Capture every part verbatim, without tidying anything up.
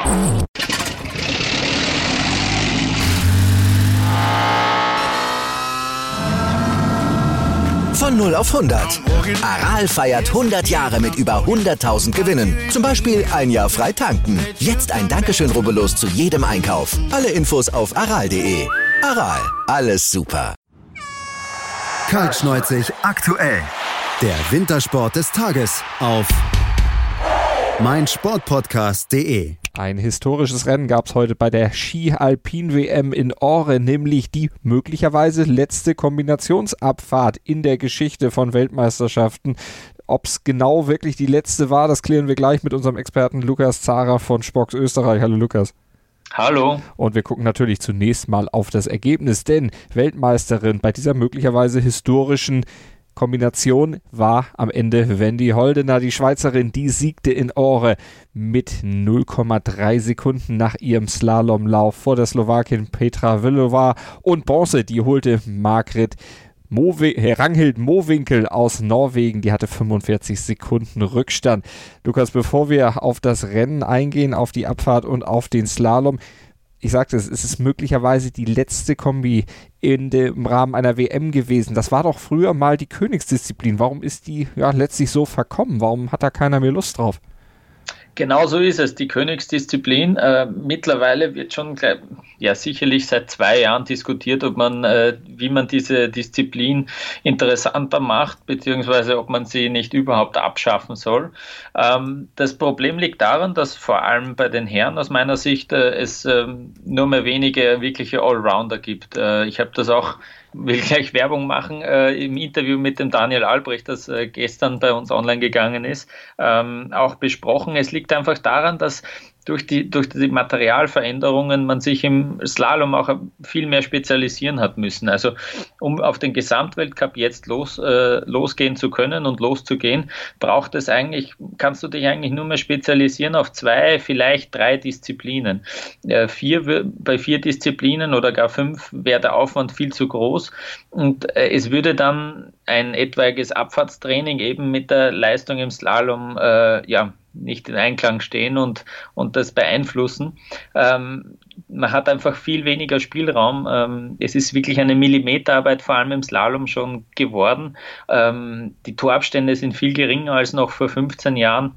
Von null auf hundert. Aral feiert hundert Jahre mit über hunderttausend Gewinnen. Zum Beispiel ein Jahr frei tanken. Jetzt ein Dankeschön, rubbellos zu jedem Einkauf. Alle Infos auf aral punkt de. Aral, alles super. Kaltschneuzig aktuell. Der Wintersport des Tages auf meinsportpodcast punkt de. Ein historisches Rennen gab es heute bei der Ski-Alpin-W M in Åre, nämlich die möglicherweise letzte Kombinationsabfahrt in der Geschichte von Weltmeisterschaften. Ob es genau wirklich die letzte war, das klären wir gleich mit unserem Experten Lukas Zahrer von Spox Österreich. Hallo Lukas. Hallo. Und wir gucken natürlich zunächst mal auf das Ergebnis, denn Weltmeisterin bei dieser möglicherweise historischen Kombination war am Ende Wendy Holdener, die Schweizerin, die siegte in Åre mit null Komma drei Sekunden nach ihrem Slalomlauf vor der Slowakin Petra Vlhová, und Bronze, die holte Margret Mowi- Ranghild Mowinkel aus Norwegen, die hatte fünfundvierzig Sekunden Rückstand. Lukas, bevor wir auf das Rennen eingehen, auf die Abfahrt und auf den Slalom, ich sagte es, es ist möglicherweise die letzte Kombi in dem, im Rahmen einer W M gewesen. Das war doch früher mal die Königsdisziplin. Warum ist die ja letztlich so verkommen? Warum hat da keiner mehr Lust drauf? Genau so ist es, die Königsdisziplin. Äh, mittlerweile wird schon ja sicherlich seit zwei Jahren diskutiert, ob man, äh, wie man diese Disziplin interessanter macht, beziehungsweise ob man sie nicht überhaupt abschaffen soll. Ähm, das Problem liegt daran, dass vor allem bei den Herren aus meiner Sicht äh, es äh, nur mehr wenige wirkliche Allrounder gibt. Äh, ich habe das auch, will gleich Werbung machen, äh, im Interview mit dem Daniel Albrecht, das äh, gestern bei uns online gegangen ist, ähm, auch besprochen. Es liegt einfach daran, dass durch die, durch die Materialveränderungen man sich im Slalom auch viel mehr spezialisieren hat müssen. Also um auf den Gesamtweltcup jetzt los, äh, losgehen zu können und loszugehen, braucht es eigentlich, kannst du dich eigentlich nur mehr spezialisieren auf zwei, vielleicht drei Disziplinen. Äh, vier, bei vier Disziplinen oder gar fünf wäre der Aufwand viel zu groß, und äh, es würde dann ein etwaiges Abfahrtstraining eben mit der Leistung im Slalom äh, ja nicht in Einklang stehen und, und das beeinflussen. Ähm, man hat einfach viel weniger Spielraum. Ähm, es ist wirklich eine Millimeterarbeit, vor allem im Slalom schon geworden. Ähm, die Torabstände sind viel geringer als noch vor fünfzehn Jahren.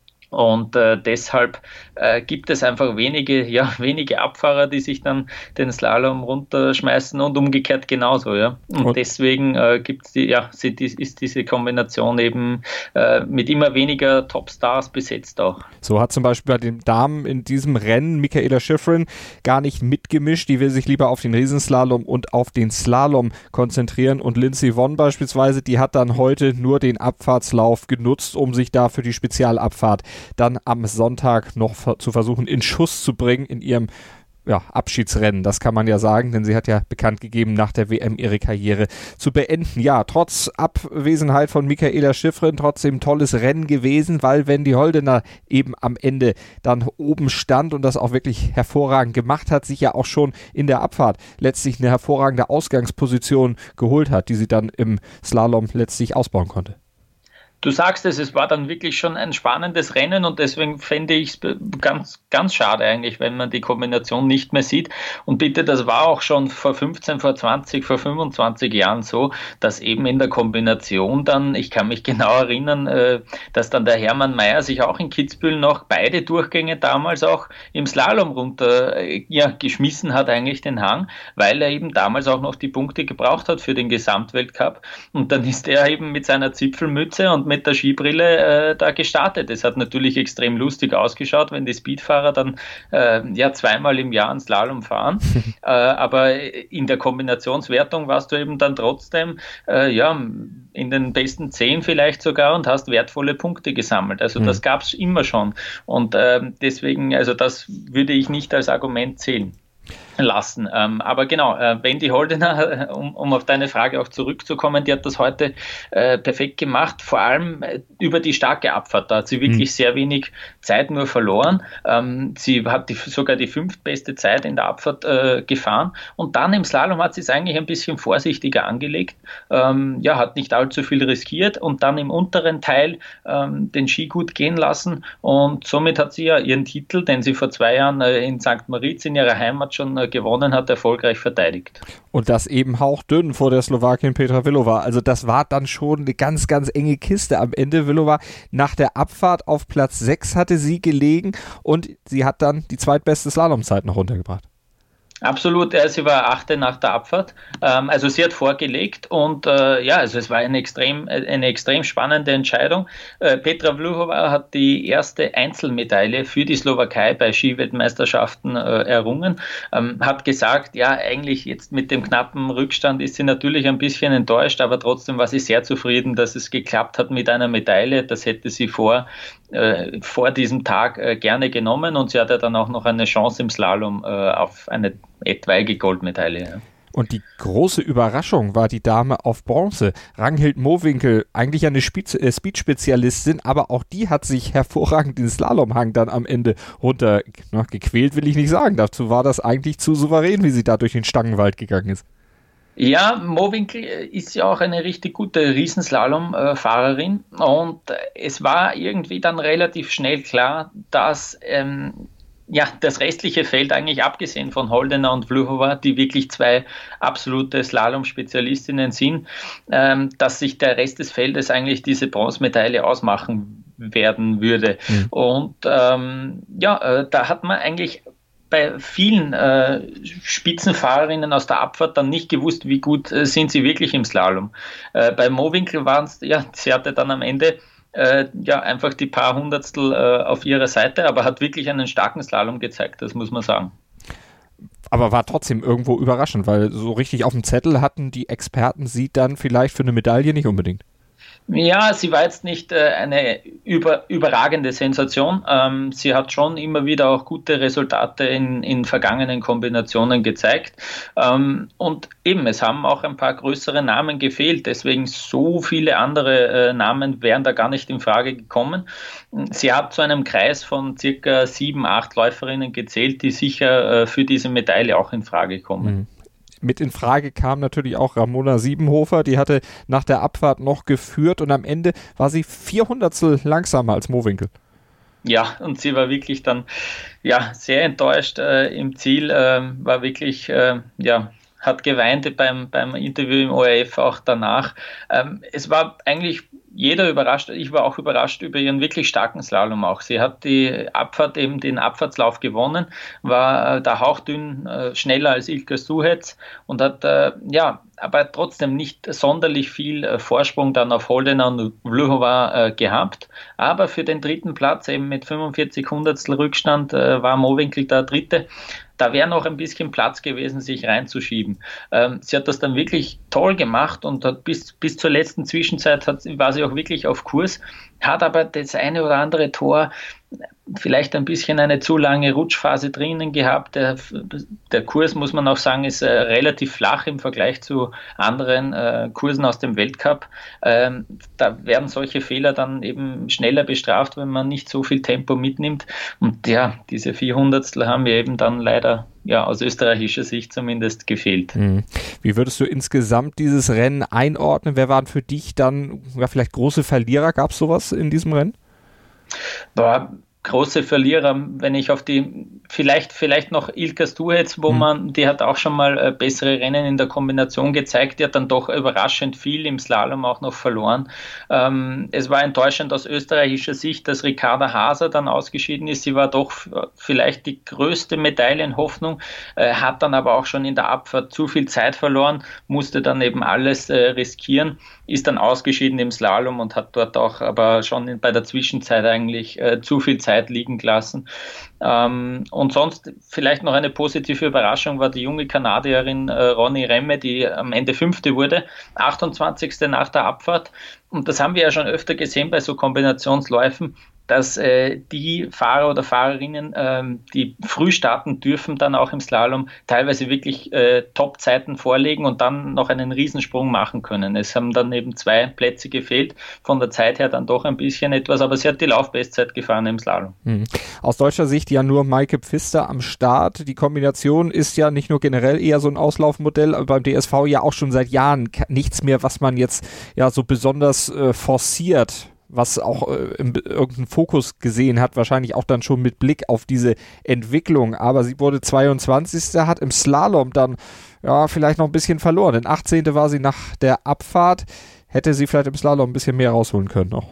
Und äh, deshalb äh, gibt es einfach wenige, ja, wenige Abfahrer, die sich dann den Slalom runterschmeißen, und umgekehrt genauso, ja. Und, und deswegen äh, gibt's die, ja, ist diese Kombination eben äh, mit immer weniger Topstars besetzt auch. So hat zum Beispiel bei den Damen in diesem Rennen Mikaela Shiffrin gar nicht mitgemischt. Die will sich lieber auf den Riesenslalom und auf den Slalom konzentrieren. Und Lindsey Vonn beispielsweise, die hat dann heute nur den Abfahrtslauf genutzt, um sich da für die Spezialabfahrt dann am Sonntag noch zu versuchen, in Schuss zu bringen in ihrem ja, Abschiedsrennen. Das kann man ja sagen, denn sie hat ja bekannt gegeben, nach der W M ihre Karriere zu beenden. Ja, trotz Abwesenheit von Mikaela Shiffrin trotzdem tolles Rennen gewesen, weil Wendy Holdener eben am Ende dann oben stand und das auch wirklich hervorragend gemacht hat, sich ja auch schon in der Abfahrt letztlich eine hervorragende Ausgangsposition geholt hat, die sie dann im Slalom letztlich ausbauen konnte. Du sagst es, es war dann wirklich schon ein spannendes Rennen, und deswegen fände ich es ganz, ganz schade eigentlich, wenn man die Kombination nicht mehr sieht. Und bitte, das war auch schon vor fünfzehn, vor zwanzig, vor fünfundzwanzig Jahren so, dass eben in der Kombination dann, ich kann mich genau erinnern, dass dann der Hermann Mayer sich auch in Kitzbühel noch beide Durchgänge damals auch im Slalom runter ja, geschmissen hat, eigentlich den Hang, weil er eben damals auch noch die Punkte gebraucht hat für den Gesamtweltcup. Und dann ist er eben mit seiner Zipfelmütze und mit mit der Skibrille äh, da gestartet. Es hat natürlich extrem lustig ausgeschaut, wenn die Speedfahrer dann äh, ja zweimal im Jahr einen Slalom fahren. äh, aber in der Kombinationswertung warst du eben dann trotzdem äh, ja in den besten zehn vielleicht sogar und hast wertvolle Punkte gesammelt. Also mhm. das gab es immer schon. Und äh, deswegen, also das würde ich nicht als Argument zählen. lassen. Ähm, aber genau, äh, Wendy Holdener, um, um auf deine Frage auch zurückzukommen, die hat das heute äh, perfekt gemacht, vor allem äh, über die starke Abfahrt. Da hat sie wirklich mhm. sehr wenig Zeit nur verloren. Ähm, sie hat die, sogar die fünftbeste Zeit in der Abfahrt äh, gefahren und dann im Slalom hat sie es eigentlich ein bisschen vorsichtiger angelegt. Ähm, ja, hat nicht allzu viel riskiert und dann im unteren Teil ähm, den Ski gut gehen lassen und somit hat sie ja ihren Titel, den sie vor zwei Jahren äh, in Sankt Moritz in ihrer Heimat schon äh, gewonnen hat, erfolgreich verteidigt. Und das eben hauchdünn vor der Slowakin Petra Vlhová. Also das war dann schon eine ganz, ganz enge Kiste am Ende. Vlhová nach der Abfahrt auf Platz sechs hatte sie gelegen und sie hat dann die zweitbeste Slalomzeit noch runtergebracht. Absolut, ja, sie war Achte nach der Abfahrt. Ähm, also sie hat vorgelegt und äh, ja, also es war eine extrem, eine extrem spannende Entscheidung. Äh, Petra Vlhová hat die erste Einzelmedaille für die Slowakei bei Skiweltmeisterschaften äh, errungen. Ähm, hat gesagt, ja, eigentlich jetzt mit dem knappen Rückstand ist sie natürlich ein bisschen enttäuscht, aber trotzdem war sie sehr zufrieden, dass es geklappt hat mit einer Medaille. Das hätte sie vor äh, vor diesem Tag äh, gerne genommen und sie hatte dann auch noch eine Chance im Slalom äh, auf eine etwaige Goldmedaille. Ja. Und die große Überraschung war die Dame auf Bronze. Ranghild Mowinkel, eigentlich eine äh, Speed-Spezialistin, aber auch die hat sich hervorragend den Slalomhang dann am Ende runter, na, gequält will ich nicht sagen. Dazu war das eigentlich zu souverän, wie sie da durch den Stangenwald gegangen ist. Ja, Mowinkel ist ja auch eine richtig gute Riesenslalom-Fahrerin und es war irgendwie dann relativ schnell klar, dass ähm, ja, das restliche Feld eigentlich abgesehen von Holdener und Vlhová, die wirklich zwei absolute Slalom-Spezialistinnen sind, ähm, dass sich der Rest des Feldes eigentlich diese Bronzemedaille ausmachen werden würde. Mhm. Und ähm, ja, äh, da hat man eigentlich bei vielen äh, Spitzenfahrerinnen aus der Abfahrt dann nicht gewusst, wie gut äh, sind sie wirklich im Slalom. Äh, bei Mowinkel waren es, ja, sie hatte dann am Ende äh, ja einfach die paar Hundertstel äh, auf ihrer Seite, aber hat wirklich einen starken Slalom gezeigt, das muss man sagen. Aber war trotzdem irgendwo überraschend, weil so richtig auf dem Zettel hatten die Experten sie dann vielleicht für eine Medaille nicht unbedingt. Ja, sie war jetzt nicht äh, eine über, überragende Sensation. Ähm, sie hat schon immer wieder auch gute Resultate in, in vergangenen Kombinationen gezeigt. Ähm, und eben, es haben auch ein paar größere Namen gefehlt. Deswegen so viele andere äh, Namen wären da gar nicht in Frage gekommen. Sie hat zu einem Kreis von circa sieben, acht Läuferinnen gezählt, die sicher äh, für diese Medaille auch in Frage kommen. Mhm. Mit in Frage kam natürlich auch Ramona Siebenhofer, die hatte nach der Abfahrt noch geführt und am Ende war sie vierhundertstel langsamer als Mowinkel. Ja, und sie war wirklich dann ja sehr enttäuscht äh, im Ziel, äh, war wirklich, äh, ja, hat geweint beim, beim Interview im O R F auch danach. Ähm, es war eigentlich jeder überrascht, ich war auch überrascht über ihren wirklich starken Slalom auch. Sie hat die Abfahrt, eben den Abfahrtslauf gewonnen, war äh, da hauchdünn äh, schneller als Ilka Suhetz und hat, äh, ja, aber trotzdem nicht sonderlich viel äh, Vorsprung dann auf Holdener und Vlhová äh, gehabt. Aber für den dritten Platz, eben mit fünfundvierzig Hundertstel Rückstand, äh, war Mowinkel der Dritte. Da wäre noch ein bisschen Platz gewesen, sich reinzuschieben. Ähm, sie hat das dann wirklich toll gemacht und hat bis, bis zur letzten Zwischenzeit hat, war sie auch wirklich auf Kurs, hat aber das eine oder andere Tor vielleicht ein bisschen eine zu lange Rutschphase drinnen gehabt. Der, der Kurs, muss man auch sagen, ist äh, relativ flach im Vergleich zu anderen äh, Kursen aus dem Weltcup. Ähm, da werden solche Fehler dann eben schneller bestraft, wenn man nicht so viel Tempo mitnimmt. Und ja, diese vierhundertstel haben mir eben dann leider ja aus österreichischer Sicht zumindest gefehlt. Mhm. Wie würdest du insgesamt dieses Rennen einordnen? Wer waren für dich dann ja, vielleicht große Verlierer? Gab es sowas in diesem Rennen? Boah, große Verlierer, wenn ich auf die, vielleicht vielleicht noch Ilka Suhetz, wo man, die hat auch schon mal äh, bessere Rennen in der Kombination gezeigt, die hat dann doch überraschend viel im Slalom auch noch verloren. Ähm, es war enttäuschend aus österreichischer Sicht, dass Ricarda Haser dann ausgeschieden ist. Sie war doch f- vielleicht die größte Medaillenhoffnung, äh, hat dann aber auch schon in der Abfahrt zu viel Zeit verloren, musste dann eben alles äh, riskieren, ist dann ausgeschieden im Slalom und hat dort auch aber schon in, bei der Zwischenzeit eigentlich äh, zu viel Zeit liegen gelassen. Ähm, und sonst vielleicht noch eine positive Überraschung war die junge Kanadierin äh, Ronny Remme, die am Ende Fünfte wurde, achtundzwanzigste nach der Abfahrt. Und das haben wir ja schon öfter gesehen bei so Kombinationsläufen. dass äh, die Fahrer oder Fahrerinnen, ähm, die früh starten dürfen, dann auch im Slalom teilweise wirklich äh, Top-Zeiten vorlegen und dann noch einen Riesensprung machen können. Es haben dann eben zwei Plätze gefehlt, von der Zeit her dann doch ein bisschen etwas, aber sie hat die Laufbestzeit gefahren im Slalom. Mhm. Aus deutscher Sicht ja nur Maike Pfister am Start. Die Kombination ist ja nicht nur generell eher so ein Auslaufmodell, aber beim D S V ja auch schon seit Jahren nichts mehr, was man jetzt ja so besonders äh, forciert, was auch äh, im, irgendeinen Fokus gesehen hat, wahrscheinlich auch dann schon mit Blick auf diese Entwicklung. Aber sie wurde zweiundzwanzigste, hat im Slalom dann ja vielleicht noch ein bisschen verloren. Denn achtzehnte war sie nach der Abfahrt. Hätte sie vielleicht im Slalom ein bisschen mehr rausholen können noch.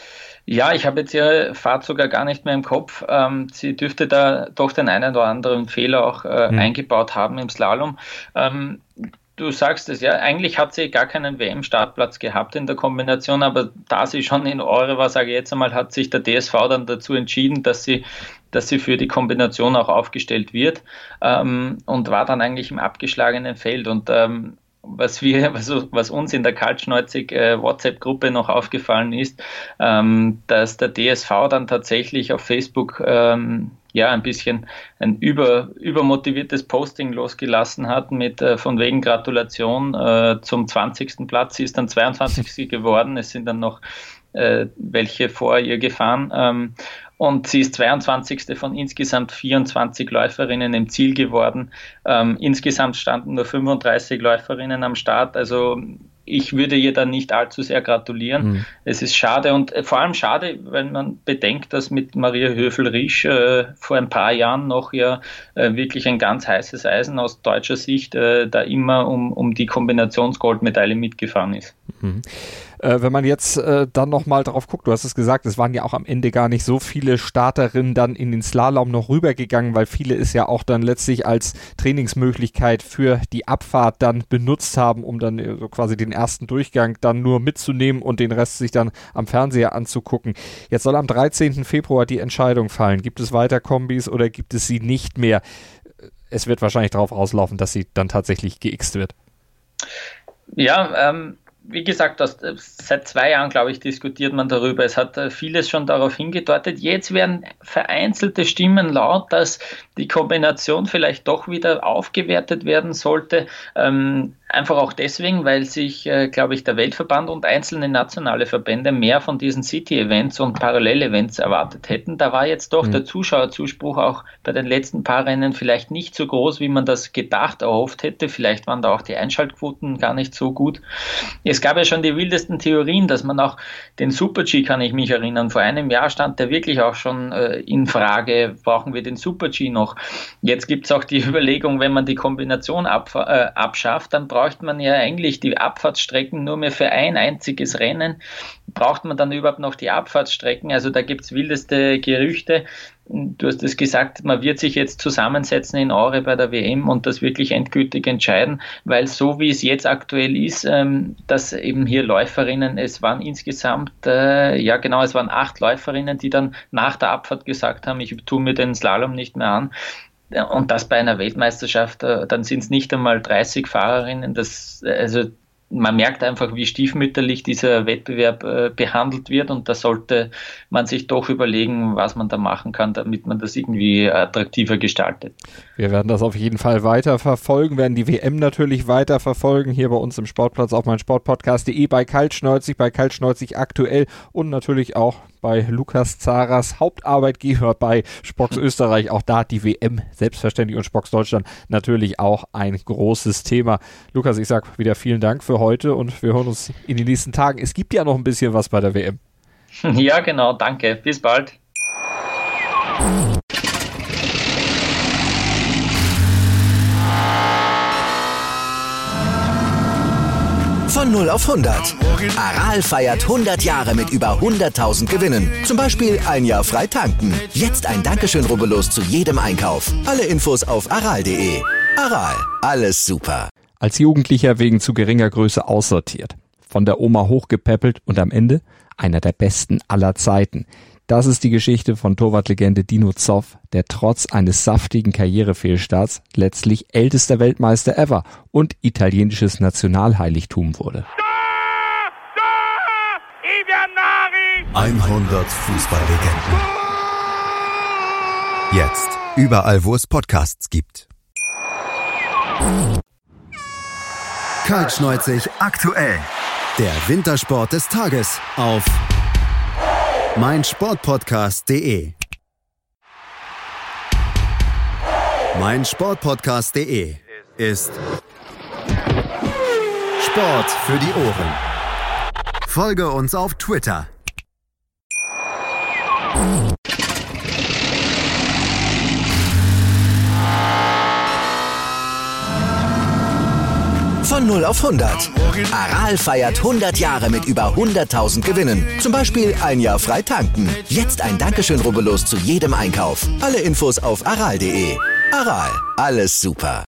Ja, ich habe jetzt ihre Fahrt sogar gar nicht mehr im Kopf. Ähm, sie dürfte da doch den einen oder anderen Fehler auch äh, hm. eingebaut haben im Slalom. Ähm, Du sagst es ja, eigentlich hat sie gar keinen W M-Startplatz gehabt in der Kombination, aber da sie schon in Eure war, sage ich jetzt einmal, hat sich der D S V dann dazu entschieden, dass sie, dass sie für die Kombination auch aufgestellt wird ähm, und war dann eigentlich im abgeschlagenen Feld. Und ähm, was wir, was, was uns in der Kaltschneuzig äh, WhatsApp-Gruppe noch aufgefallen ist, ähm, dass der D S V dann tatsächlich auf Facebook ähm, ja ein bisschen ein über, übermotiviertes Posting losgelassen hat mit äh, von wegen Gratulation äh, zum zwanzigsten Platz. Sie ist dann zweiundzwanzigste geworden. Es sind dann noch äh, welche vor ihr gefahren. Ähm, und sie ist zweiundzwanzigste von insgesamt vierundzwanzig Läuferinnen im Ziel geworden. Ähm, insgesamt standen nur fünfunddreißig Läuferinnen am Start. Also ich würde ihr dann nicht allzu sehr gratulieren. Mhm. Es ist schade und vor allem schade, wenn man bedenkt, dass mit Maria Höfel-Riesch äh, vor ein paar Jahren noch ja äh, wirklich ein ganz heißes Eisen aus deutscher Sicht äh, da immer um, um die Kombinationsgoldmedaille mitgefahren ist. Mhm. Äh, wenn man jetzt äh, dann nochmal drauf guckt, du hast es gesagt, es waren ja auch am Ende gar nicht so viele Starterinnen dann in den Slalom noch rübergegangen, weil viele es ja auch dann letztlich als Trainingsmöglichkeit für die Abfahrt dann benutzt haben, um dann äh, so quasi den ersten Durchgang dann nur mitzunehmen und den Rest sich dann am Fernseher anzugucken. Jetzt soll am dreizehnten Februar die Entscheidung fallen. Gibt es weiter Kombis oder gibt es sie nicht mehr? Es wird wahrscheinlich darauf rauslaufen, dass sie dann tatsächlich geixt wird. Ja, ähm, wie gesagt, das, seit zwei Jahren, glaube ich, diskutiert man darüber. Es hat vieles schon darauf hingedeutet. Jetzt werden vereinzelte Stimmen laut, dass die Kombination vielleicht doch wieder aufgewertet werden sollte. Ähm, einfach auch deswegen, weil sich, äh, glaube ich, der Weltverband und einzelne nationale Verbände mehr von diesen City-Events und Parallel-Events erwartet hätten. Da war jetzt doch mhm. der Zuschauerzuspruch auch bei den letzten paar Rennen vielleicht nicht so groß, wie man das gedacht, erhofft hätte. Vielleicht waren da auch die Einschaltquoten gar nicht so gut. Es gab ja schon die wildesten Theorien, dass man auch den Super-G, kann ich mich erinnern, vor einem Jahr stand der wirklich auch schon äh, in Frage, brauchen wir den Super-G noch? Jetzt gibt es auch die Überlegung, wenn man die Kombination ab, äh, abschafft, dann braucht man ja eigentlich die Abfahrtsstrecken nur mehr für ein einziges Rennen. Braucht man dann überhaupt noch die Abfahrtsstrecken? Also da gibt es wildeste Gerüchte. Du hast es gesagt, man wird sich jetzt zusammensetzen in Eure bei der W M und das wirklich endgültig entscheiden, weil so wie es jetzt aktuell ist, ähm, dass eben hier Läuferinnen, es waren insgesamt, äh, ja genau, es waren acht Läuferinnen, die dann nach der Abfahrt gesagt haben, ich tue mir den Slalom nicht mehr an. Und das bei einer Weltmeisterschaft, äh, dann sind es nicht einmal dreißig Fahrerinnen, das, also man merkt einfach, wie stiefmütterlich dieser Wettbewerb äh, behandelt wird und da sollte man sich doch überlegen, was man da machen kann, damit man das irgendwie attraktiver gestaltet. Wir werden das auf jeden Fall weiter verfolgen, werden die W M natürlich weiter verfolgen, hier bei uns im Sportplatz auf meinsportpodcast punkt de, bei Kaltschneuzig, bei Kaltschneuzig aktuell und natürlich auch bei Lukas Zaras Hauptarbeitgeber bei Spox Österreich. Auch da die W M selbstverständlich und Spox Deutschland natürlich auch ein großes Thema. Lukas, ich sag wieder vielen Dank für heute und wir hören uns in den nächsten Tagen. Es gibt ja noch ein bisschen was bei der W M. Ja, genau. Danke. Bis bald. Von null auf hundert. Aral feiert hundert Jahre mit über hunderttausend Gewinnen. Zum Beispiel ein Jahr frei tanken. Jetzt ein Dankeschön, rubbellos zu jedem Einkauf. Alle Infos auf aral punkt de. Aral, alles super. Als Jugendlicher wegen zu geringer Größe aussortiert. Von der Oma hochgepäppelt und am Ende einer der besten aller Zeiten. Das ist die Geschichte von Torwartlegende Dino Zoff, der trotz eines saftigen Karrierefehlstarts letztlich ältester Weltmeister ever und italienisches Nationalheiligtum wurde. hundert Fußballlegenden. Jetzt überall, wo es Podcasts gibt. Kaltschneuzig aktuell. Der Wintersport des Tages auf meinsportpodcast punkt de. meinsportpodcast punkt de ist Sport für die Ohren. Folge uns auf Twitter. Von null auf hundert. Aral feiert hundert Jahre mit über hunderttausend Gewinnen. Zum Beispiel ein Jahr frei tanken. Jetzt ein Dankeschön, rubbellos zu jedem Einkauf. Alle Infos auf aral punkt de. Aral, alles super.